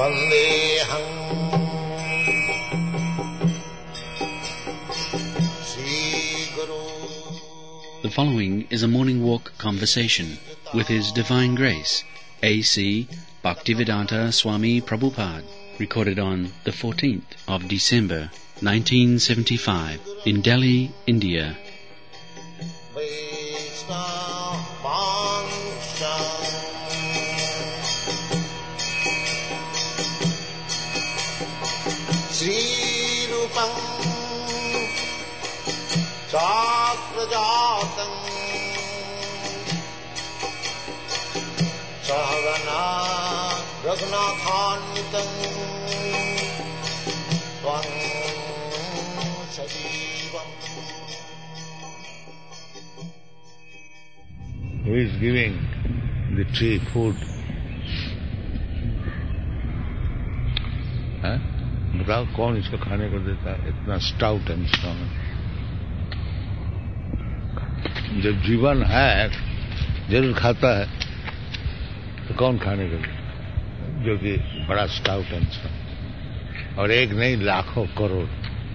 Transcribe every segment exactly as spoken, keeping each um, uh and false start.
Vandeham Sri Guru. The following is a morning walk conversation with His Divine Grace, A C Bhaktivedanta Swami Prabhupada, recorded on the fourteenth of December, nineteen seventy-five, in Delhi, India. Sri Rupam Chakrajatam Sahagana Raghunathanvitam Tvam Sajivam. Who is giving the tree food? Huh? बताओ कौन इसको खाने को देता है? इतना stout and strong. जब जीवन है जरूर खाता है, तो कौन खाने को देता है? जो कि बड़ा स्टाउट एंड स्ट्रांग, और एक नहीं लाखों crore.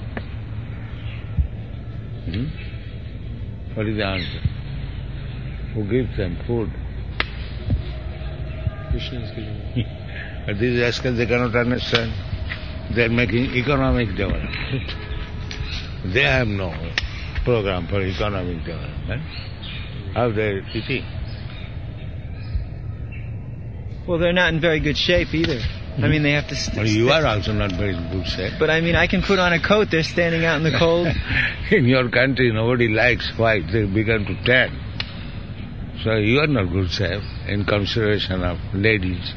What is the answer? Who gives them food? Krishna is giving. But these rascals, they cannot understand. They are making economic development. They have no program for economic development. How they are eating? Well, they're not in very good shape either. Mm-hmm. I mean, they have to... St- well, you are also not very good shape. But I mean, I can put on a coat. They're standing out in the cold. In your country, nobody likes white. They become to tan. So you are not good shape in consideration of ladies.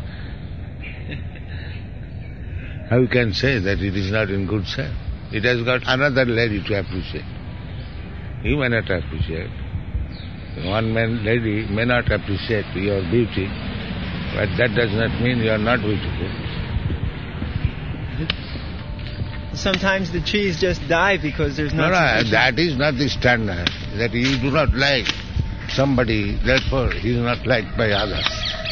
How you can say that it is not in good shape? It has got another lady to appreciate. You may not appreciate. One man lady may not appreciate your beauty, but that does not mean you are not beautiful. Sometimes the trees just die because there's no... No, no, that is not the standard. That you do not like somebody, therefore he is not liked by others.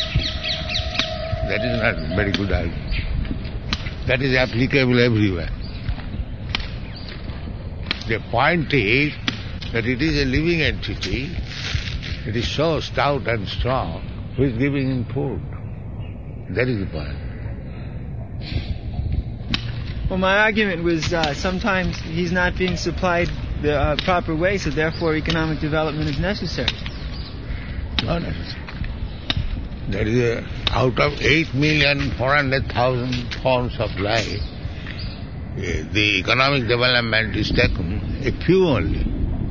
That is not very good argument. That is applicable everywhere. The point is that it is a living entity. It is so stout and strong. Who is giving him food? That is the point. Well, my argument was uh, sometimes he's not being supplied the uh, proper way, so therefore economic development is necessary. Not necessary. That is a, out of eight million four hundred thousand forms of life, the economic development is taken a few only.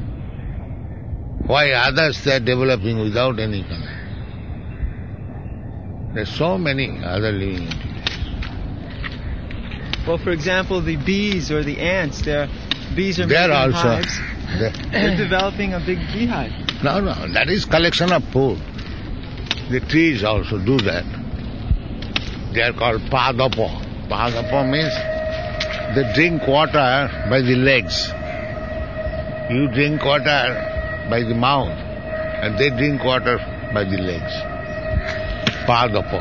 Why others they are developing without any economic? There are so many other living entities. Well, for example, the bees or the ants, their bees are they making are also hives. They're, they're developing a big beehive. No, no, that is collection of food. The trees also do that. They are called padapo. Padapo means they drink water by the legs. You drink water by the mouth, and they drink water by the legs. Padapo.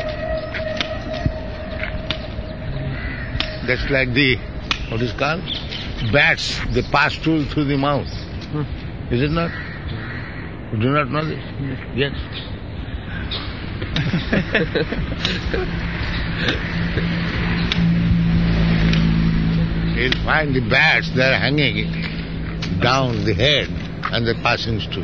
That's like the, what is called? Bats, they pass stool through the mouth. Is it not? You do not know this? Yes. You'll find the bats, they are hanging down the head and they're passing stool.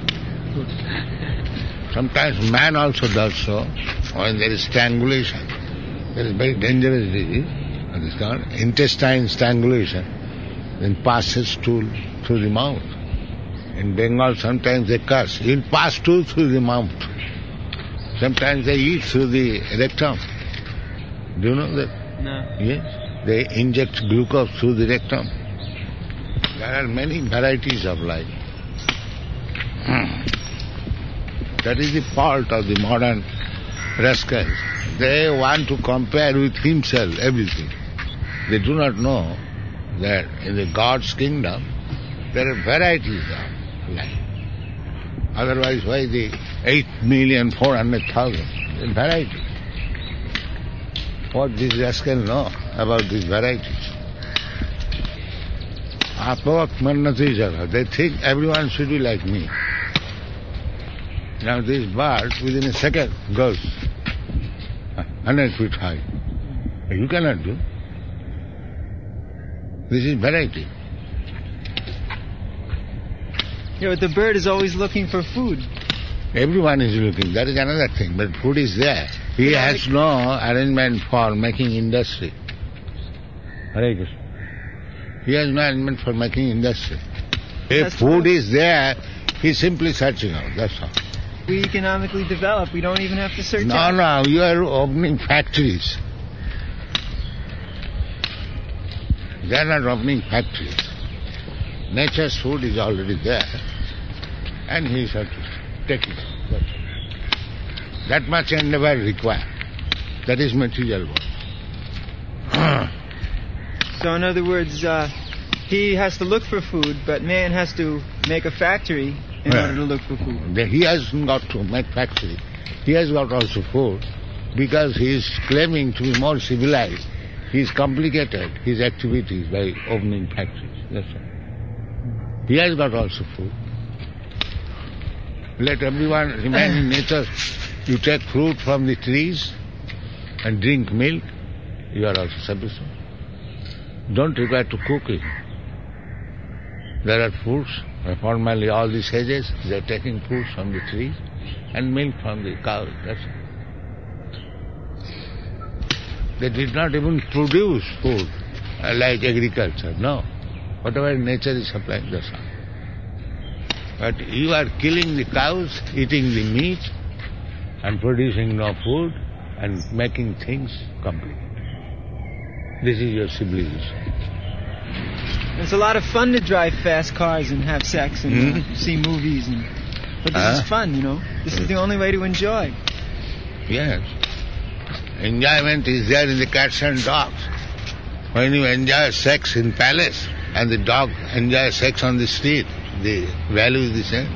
Sometimes man also does so when there is strangulation. There is very dangerous disease, what is called intestine strangulation, then passes stool through the mouth. In Bengal sometimes they curse, you'll pass stool through the mouth. Sometimes they eat through the rectum. Do you know that? No. Yes. They inject glucose through the rectum. There are many varieties of life. That is the fault of the modern rascals. They want to compare with himself everything. They do not know that in the God's kingdom there are varieties of life. Otherwise, why the eight million four hundred thousand? Variety. What these rascals know about these varieties? They think everyone should be like me. Now this bird within a second goes one hundred feet high. You cannot do. This is variety. Yeah, but the bird is always looking for food. Everyone is looking. That is another thing. But food is there. He has no arrangement for making industry. Hare Krishna. He has no arrangement for making industry. If food is there, he is simply searching out. That's all. We economically develop. We don't even have to search No, out. no. You are opening factories. They are not opening factories. Nature's food is already there. And he has to take it. That's all. That much endeavor required. That is material work. So in other words, uh, he has to look for food, but man has to make a factory in Yeah. order to look for food. He hasn't got to make factory. He has got also food because he is claiming to be more civilized. He is complicated his activities by opening factories. That's all. He has got also food. Let everyone remain in nature. You take fruit from the trees and drink milk, you are also sufficient. Don't require to cook it. There are fruits. Formerly all the sages, they are taking fruits from the trees and milk from the cows. That's all. They did not even produce food uh, like agriculture. No. Whatever nature is supplying, that's all. But you are killing the cows, eating the meat, and producing no food, and making things complete. This is your civilization. It's a lot of fun to drive fast cars and have sex and uh, Hmm? see movies, and but this Huh? is fun, you know. This is the only way to enjoy. Yes. Enjoyment is there in the cats and dogs. When you enjoy sex in palace and the dog enjoys sex on the street, the value is the same.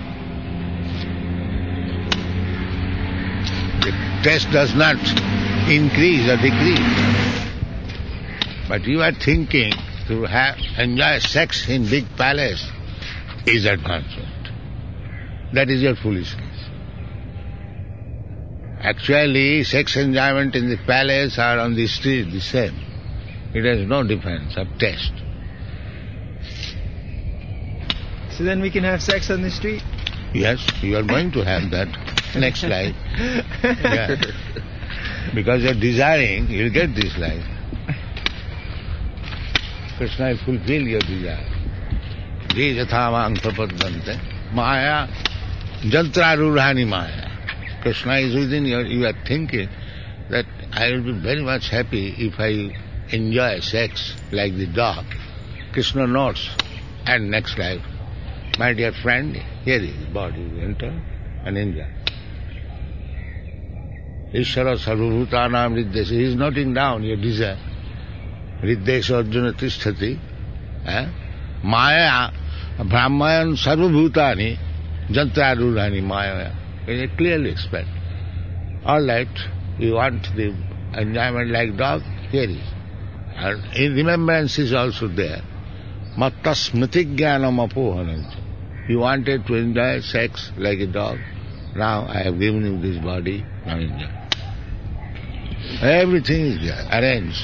The taste does not increase or decrease. But you are thinking to have enjoy sex in big palace is advancement. That is your foolishness. Actually, sex enjoyment in the palace or on the street the same. It has no difference of taste. So then we can have sex on the street? Yes, you are going to have that next life. Yeah. Because you are desiring, you will get this life. Krishna will fulfill your desire. Je jathavang prapaddante maya jantrarurhani maya. Krishna is within you. You are thinking that I will be very much happy if I enjoy sex like the dog. Krishna knows. And next life, my dear friend, here is body, enter and enjoy. Ishvara sarvabhutanam riddhesha. He is noting down your desire. Riddhesha arjuna tisthati. Maya brahmayan sarvabhutani jantrarurhani maya. It clearly explained. All right, you want the enjoyment like dog? Here is. And in remembrance is also there. Matta smriti jnanam apohanancha. You wanted to enjoy sex like a dog. Now I have given you this body. Now enjoy. Everything is there, arranged.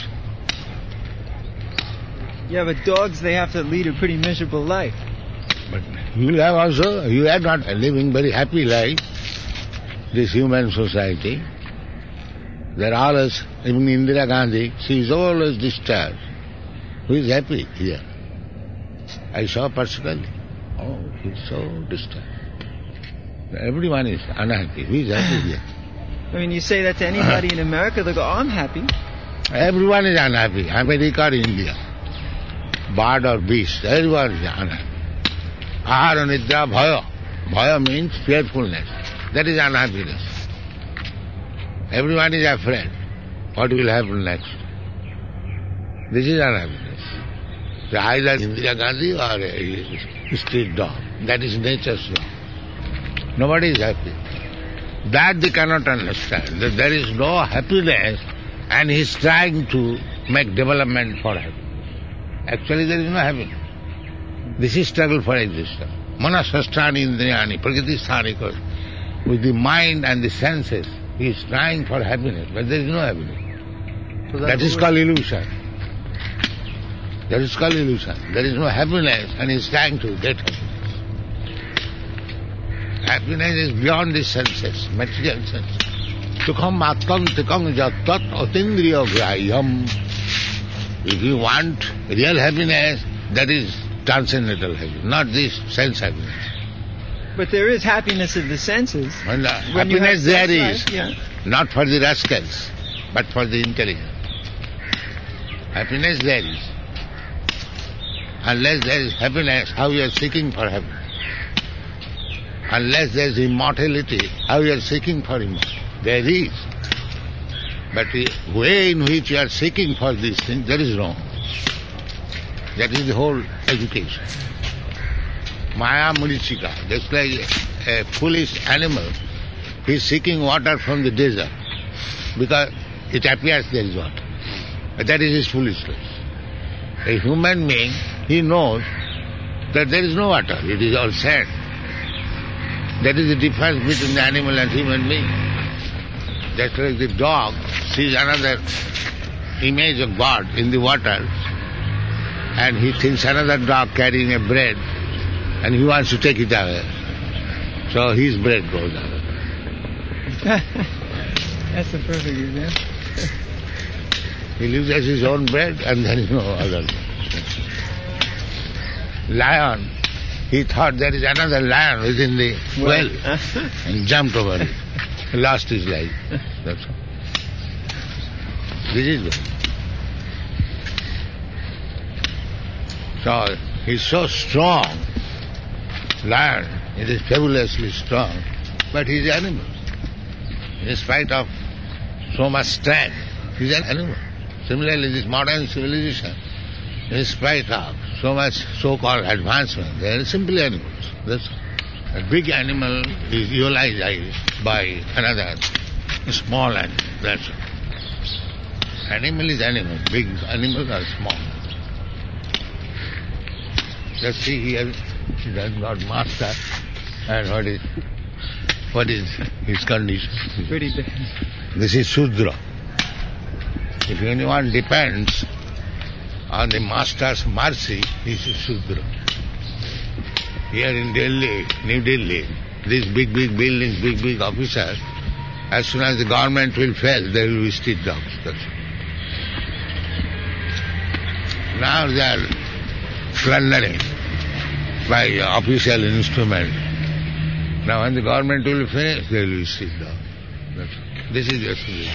Yeah, but dogs, they have to lead a pretty miserable life. But you have also, you are not living very happy life, this human society. There are always, even Indira Gandhi, she is always disturbed. Who is happy here? I saw personally. Oh, he is so disturbed. Everyone is unhappy. Who is happy here? I mean, you say that to anybody in America, they'll go, oh, I'm happy. Everyone is unhappy. America or India. Bird or beast, everyone is unhappy. Ahara nidra bhaya. Bhaya means fearfulness. That is unhappiness. Everyone is afraid. What will happen next? This is unhappiness. So either Indira Gandhi or a street dog. That is nature's law. Nobody is happy. That they cannot understand. That there is no happiness And he is trying to make development for heaven. Actually there is no heaven. This is struggle for existence. Manasasthani indriyani prakriti kos. With the mind and the senses, he is trying for happiness, but there is no happiness. So that, that is called illusion. That is called illusion. There is no happiness and he is trying to get happiness. Happiness is beyond the senses, material senses. Sukham atkantikam jattat atindriya grahyam. If you want real happiness, that is transcendental happiness, not this sense happiness. But there is happiness of the senses. When the When you happiness have there sex is, life, yeah. not for the rascals, but for the intelligent. Happiness there is. Unless there is happiness, how you are seeking for happiness? Unless there is immortality, how you are seeking for immortality? There is. But the way in which you are seeking for these things, that is wrong. That is the whole education. Maya Murichika, just like a foolish animal, he is seeking water from the desert because it appears there is water. But that is his foolishness. A human being, he knows that there is no water, it is all sand. That is the difference between the animal and human being. Just like the dog sees another image of God in the water and he thinks another dog carrying a bread and he wants to take it away. So his bread goes away. That's a perfect example. He lives as his own bread and there is no other. Lion, he thought there is another lion within the well and jumped over it. He lost his life. That's all. This is it. So he is so strong. Lion, it is fabulously strong, but he is an animal. In spite of so much strength, he is an animal. Similarly, this modern civilization, in spite of so much so-called advancement, they are simply animals. That's all. A big animal is eulogized by another small animal. That's all. Animal is animal. Big animals are small. Just see here, he has got master, and what is what is his condition? Pretty bad. This is Shudra. If anyone depends on the master's mercy, he is Shudra. Here in Delhi, New Delhi, these big, big buildings, big, big officers, as soon as the government will fail, they will be street dogs. That's all. Now they are plundering by official instrument. Now when the government will finish, they will be street dogs. That's all. This is just it.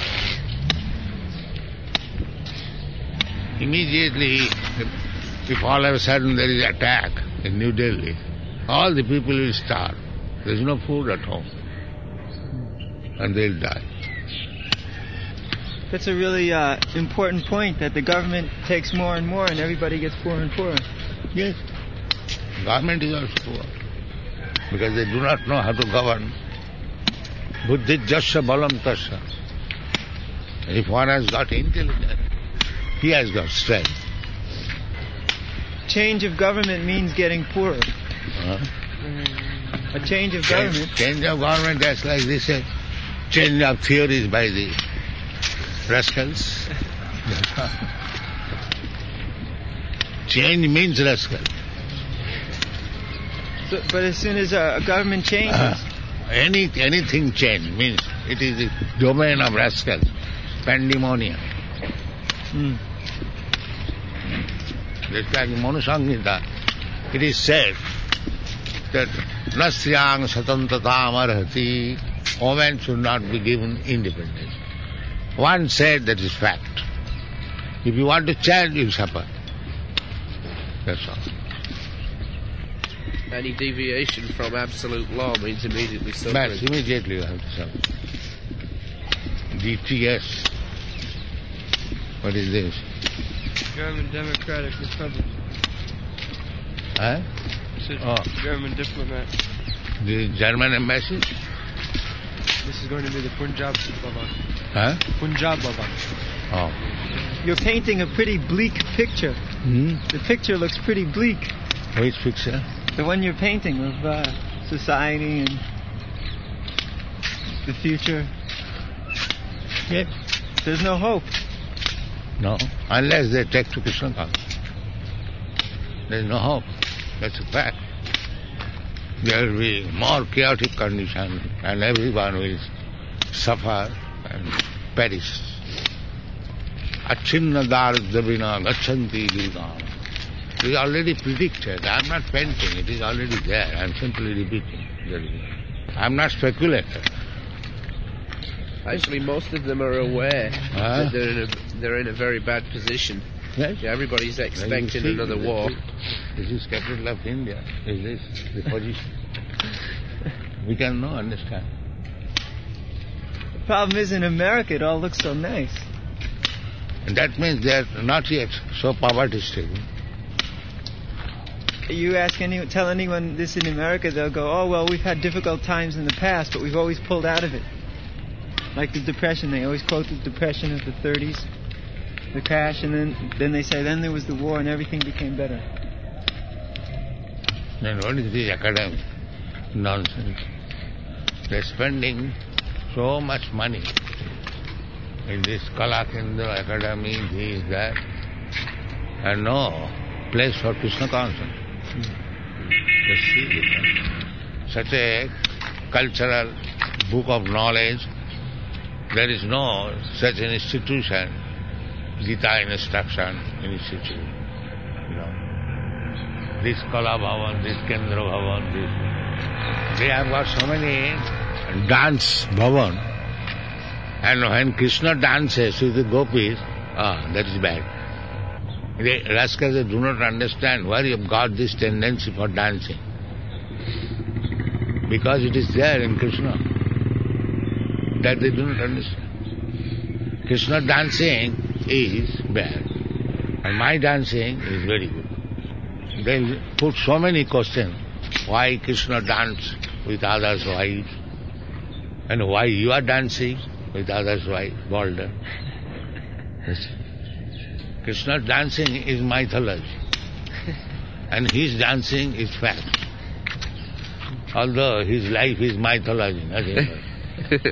Immediately, if all of a sudden there is attack in New Delhi, all the people will starve. There is no food at home. And they will die. That's a really uh, important point, that the government takes more and more and everybody gets poorer and poorer. Yes. Government is also poor. Because they do not know how to govern. Buddhi jasya balam tasya. If one has got intelligence, he has got strength. Change of government means getting poorer. Uh-huh. A change of Change, government. change of government, that's like this, uh, change of theories by the rascals. Change means rascal. So, but as soon as a, a government changes, Uh, any anything change means it is the domain of rascals, pandemonium. mm, Just like in Manusangita, it is said that nasyang satantatam arhati, women should not be given independence. One said that is fact. If you want to change, you suffer. That's all. Any deviation from absolute law means immediately Yes, suffering. immediately you have to suffer. D T S. What is this? German Democratic Republic. Huh? Oh. German diplomat. The German embassy? This is going to be the Punjab Baba. Huh? Punjab Baba. Oh. You're painting a pretty bleak picture. Hmm? The picture looks pretty bleak. Which picture? The one you're painting of uh, society and the future. Yes. There's no hope. No. Unless they take to Krishna consciousness. There's no hope. That's a fact. There will be more chaotic condition and everyone will suffer and perish. Achinna daradavina gachanti durgam. It is already predicted. I am not painting. It is already there. I am simply repeating. I am not speculating. Actually, most of them are aware Huh? that they're in a they're in a very bad position. Yes? Yeah, everybody's expecting You see, another this war. is- This is capital of India. Is this the position? We can no understand. The problem is in America it all looks so nice. And that means they are not yet so poverty-stricken. You ask any, tell anyone this in America, they'll go, oh, well, we've had difficult times in the past, but we've always pulled out of it. Like the Depression, they always quote the Depression of the thirties, the crash, and then, then they say, then there was the war and everything became better. Then what is this academic nonsense? They're spending so much money in this Kala Kendra Academy, this, that, and no place for Krishna consciousness. Just see this. Such a cultural book of knowledge, there is no such an institution, Gita Instruction Institute. You know, this Kala Bhavan, this Kendra Bhavan, this. They have got so many dance bhavan, and when Krishna dances with the gopis, ah, that is bad. The rascals do not understand why you have got this tendency for dancing. Because it is there in Krishna. That they do not understand. Krishna dancing is bad. And my dancing is very good. They put so many questions. Why Krishna dance with others' wives? And why you are dancing with others' wives? Bolder. Krishna dancing is mythology. And his dancing is fact. Although his life is mythology, nothing else.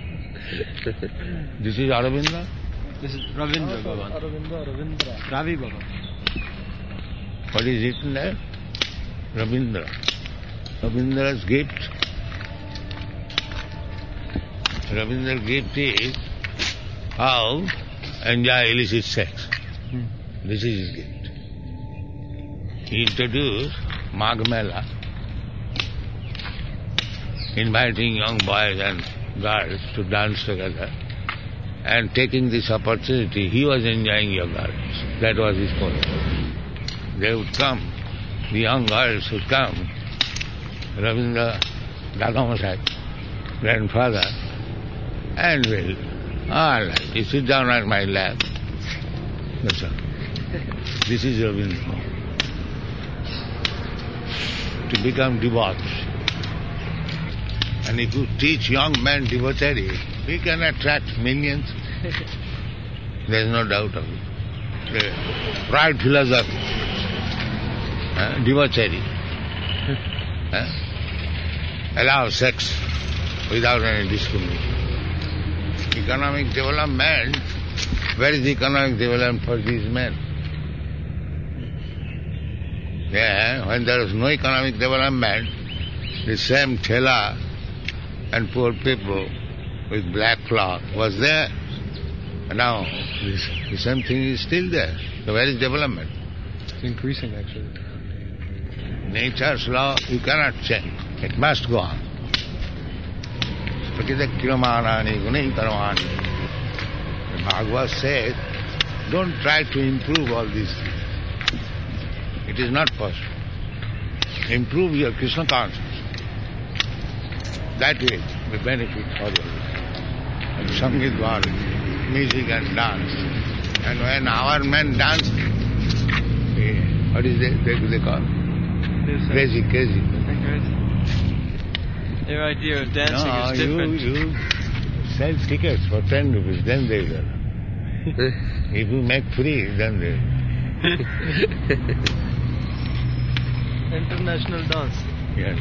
This is Aurobindo? This is Ravindra Bhavan. Aurobindo, Ravindra. Ravi Bhavan. What is written there? Ravindra. Ravindra's gift. Ravindra's gift is how enjoy illicit sex. Hmm. This is his gift. He introduced Magh Mela, inviting young boys and girls to dance together, and taking this opportunity, he was enjoying young girls. That was his point. They would come, the young girls would come, Ravindra Dadamashai, grandfather, and will, all right, you sit down on my lap. That's all. This is Ravindra. To become debauched. And if you teach young men debauchery, we can attract millions. There is no doubt of it. The right philosophy, uh, debauchery, uh, allow sex without any discrimination. Economic development, where is the economic development for these men? Yeah, when there is no economic development, the same thela and poor people with black cloth was there. And now, this, the same thing is still there. So where is development? It's increasing, actually. Nature's law, you cannot change. It must go on. Prakriti kiramani gunai karamani. Bhagavad says, don't try to improve all these things. It is not possible. Improve your Krishna consciousness. That will be benefit for you. And Sangeet Bharat, music and dance. And when our men dance, eh, what is it they, they call? Crazy, crazy. Their idea of dancing no, is different. You, you sell tickets for ten rupees, then they will. If you make free, then they... International dance. Yes.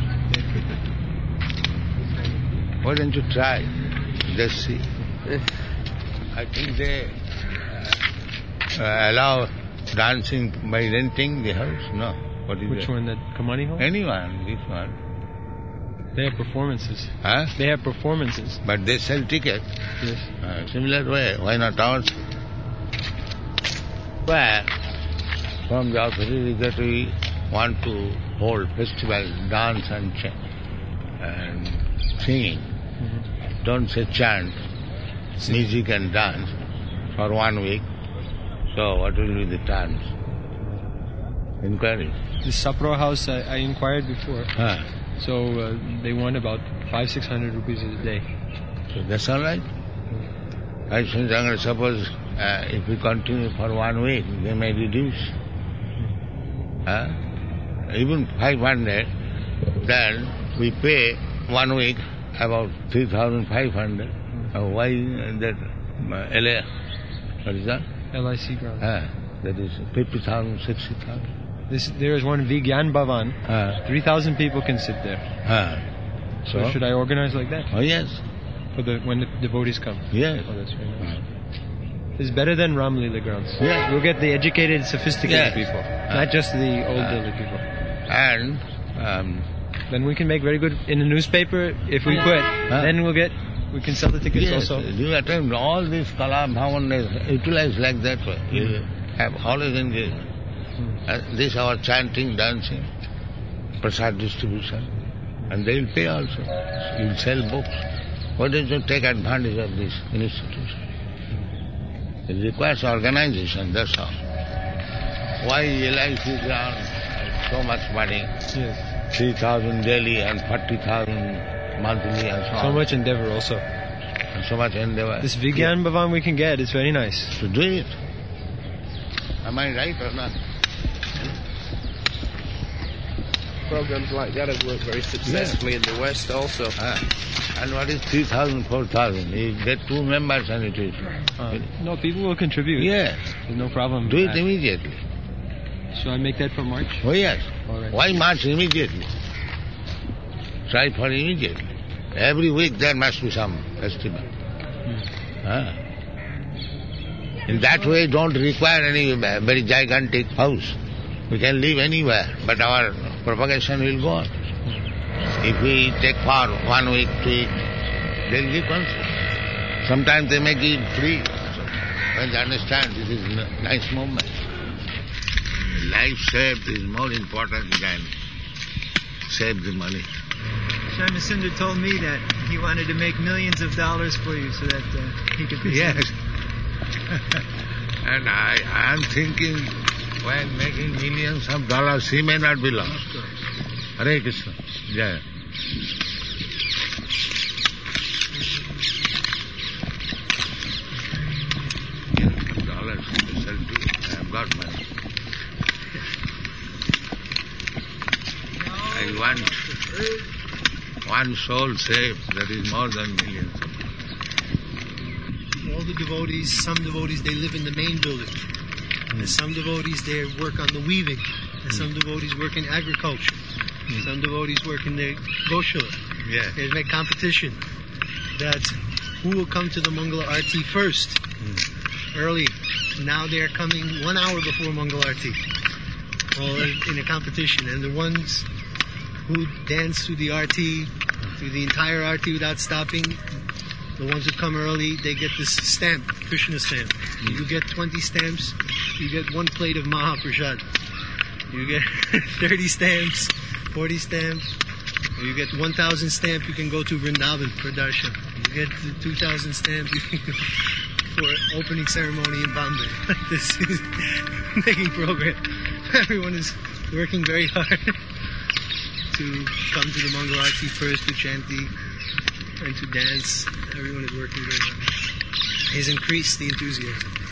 Why don't you try? Just see. I think they uh, allow dancing by renting the house. No. What is Which it? one? The Kamani Hall? Anyone, this one. They have performances. Huh? They have performances. But they sell tickets. Yes. Uh, similar way, why not ours? Where from the authority that we want to hold festival, dance and chant and singing. Mm-hmm. Don't say chant, music and dance for one week. So what will be the terms? Inquiry. The Sapro house, I, I inquired before. Huh. So uh, they want about five, six hundred rupees a day. So that's all right. I think, suppose uh, if we continue for one week, they may reduce. Huh? Even five hundred, then we pay one week about three thousand five hundred. Uh, why that uh, L A? What is that? L I C ground. Uh, that is fifty thousand, sixty thousand. This, there is one Vigyan Bhavan. Uh, three thousand people can sit there. uh, So, so? should I organize like that? Oh, yes. For the when the devotees come? Yes. Oh, that's very nice. It's better than Ram Leela grounds. Yeah. We'll get the educated, sophisticated Yes. people. Not just the old Uh, Delhi people. And um, Then we can make very good in the newspaper. If we quit, then we'll get we can sell the tickets yes, also. you attend all these Kala Bhavan is utilized like that way. You have always engaged. Uh, this our chanting, dancing, prasad distribution, and they will pay also. You will sell books. Why don't you take advantage of this institution? It requires organization, that's all. Why L I C ground so much money? Yes. three thousand daily and forty thousand monthly and so on. So much endeavor also. And so much endeavor. This Vigyan Bhavan we can get is very nice. To do it. Am I right or not? Programs like that have worked very successfully in the West also. Ah. And what is three thousand, four thousand? You get two members and it is. Uh, no, people will contribute. Yes. There's no problem. Do it Uh, immediately. Shall I make that for March? Oh yes. All right. Why March immediately? Try for immediately. Every week there must be some festival. Ah. In that way don't require any uh, very gigantic house. We can live anywhere, but our propagation will go on. If we take for one week, two weeks, they'll give also. Sometimes they may give free. So when they understand this is a nice movement. Life saved is more important than save the money. Shama Sundar told me that he wanted to make millions of dollars for you so that uh, he could be Yes. And I I am thinking when making millions of dollars, he may not be lost. Hare Krishna. Jaya. Dollars specialty. I have got money. I want one soul saved. That is more than millions. All the devotees, some devotees, they live in the main building. Mm. And some devotees, they work on the weaving. And Mm. some devotees work in agriculture. Mm. Some devotees work in the Goshala. Yeah. They make competition that who will come to the Mangala Arti first, Mm. early. Now they are coming one hour before Mangala Arti. All in, in a competition. And the ones who dance through the Arti, through the entire Arti without stopping, the ones who come early, they get this stamp, Krishna stamp. Mm. You get twenty stamps, you get one plate of Mahaprasad. You get thirty stamps, forty stamps. You get one thousand stamps, you can go to Vrindavan for darshan. You get the two thousand stamps you can go for opening ceremony in Bombay. This is making progress. Everyone is working very hard to come to the Mangala Arati first, to chant the and to dance. Everyone is working very hard. He's increased the enthusiasm.